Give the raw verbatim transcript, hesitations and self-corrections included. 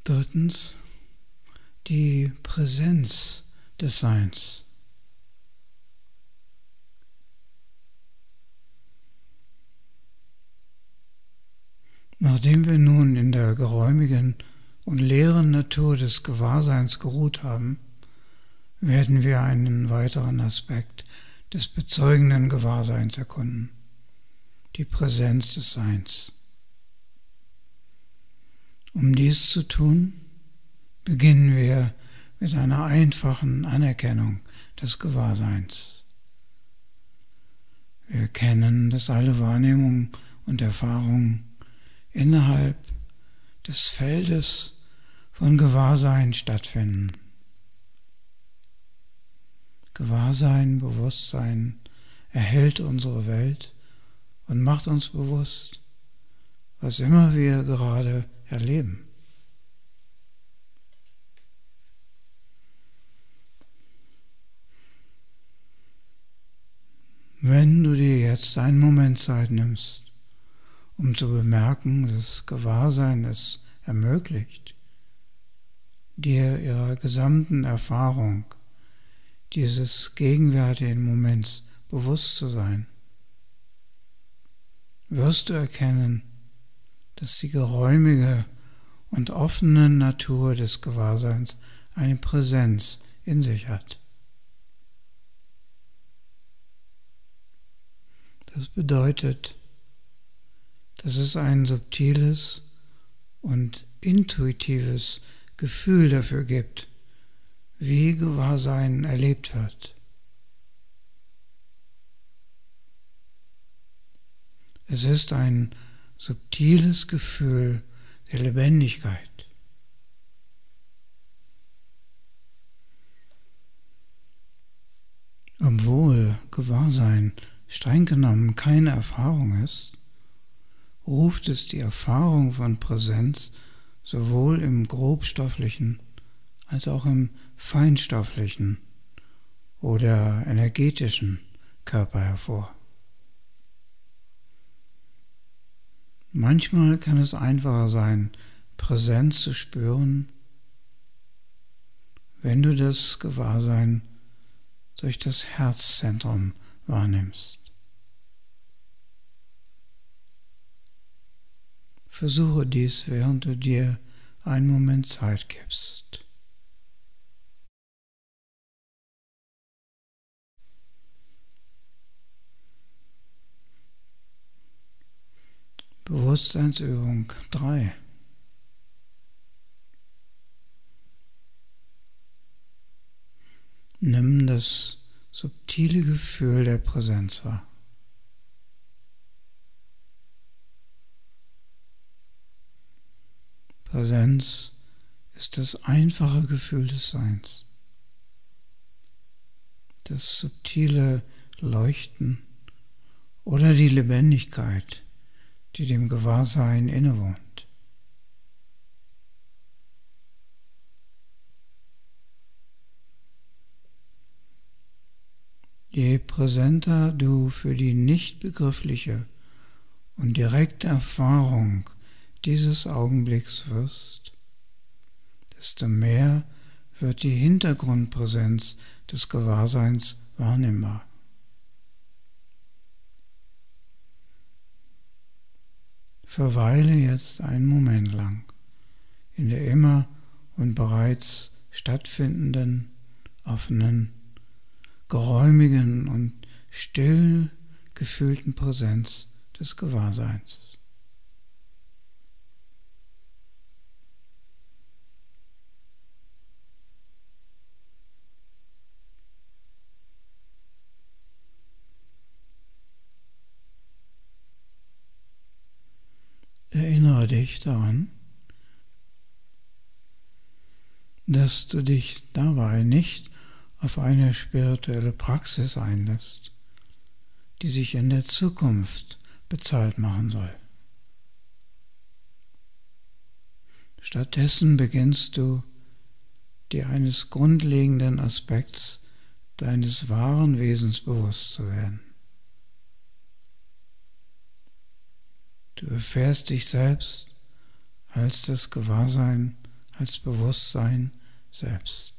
Drittens, die Präsenz des Seins. Nachdem wir nun in der geräumigen und leeren Natur des Gewahrseins geruht haben, werden wir einen weiteren Aspekt des bezeugenden Gewahrseins erkunden, die Präsenz des Seins. Um dies zu tun, beginnen wir mit einer einfachen Anerkennung des Gewahrseins. Wir erkennen, dass alle Wahrnehmungen und Erfahrungen innerhalb des Feldes von Gewahrsein stattfinden. Gewahrsein, Bewusstsein erhält unsere Welt und macht uns bewusst, was immer wir gerade erleben. Wenn du dir jetzt einen Moment Zeit nimmst, um zu bemerken, dass Gewahrsein es ermöglicht, dir ihrer gesamten Erfahrung dieses gegenwärtigen Moments bewusst zu sein, wirst du erkennen, dass die geräumige und offene Natur des Gewahrseins eine Präsenz in sich hat. Das bedeutet, dass es ein subtiles und intuitives Gefühl dafür gibt, wie Gewahrsein erlebt wird. Es ist ein subtiles Gefühl der Lebendigkeit. Obwohl Gewahrsein streng genommen keine Erfahrung ist, ruft es die Erfahrung von Präsenz sowohl im grobstofflichen als auch im feinstofflichen oder energetischen Körper hervor. Manchmal kann es einfacher sein, Präsenz zu spüren, wenn du das Gewahrsein durch das Herzzentrum wahrnimmst. Versuche dies, während du dir einen Moment Zeit gibst. Bewusstseinsübung drei. Nimm das subtile Gefühl der Präsenz wahr. Präsenz ist das einfache Gefühl des Seins, das subtile Leuchten oder die Lebendigkeit, die dem Gewahrsein innewohnt. Je präsenter du für die nicht begriffliche und direkte Erfahrung dieses Augenblicks wirst, desto mehr wird die Hintergrundpräsenz des Gewahrseins wahrnehmbar. Verweile jetzt einen Moment lang in der immer und bereits stattfindenden, offenen, geräumigen und still gefühlten Präsenz des Gewahrseins. Erinnere dich daran, dass du dich dabei nicht auf eine spirituelle Praxis einlässt, die sich in der Zukunft bezahlt machen soll. Stattdessen beginnst du, dir eines grundlegenden Aspekts deines wahren Wesens bewusst zu werden. Du erfährst dich selbst als das Gewahrsein als Bewusstsein selbst.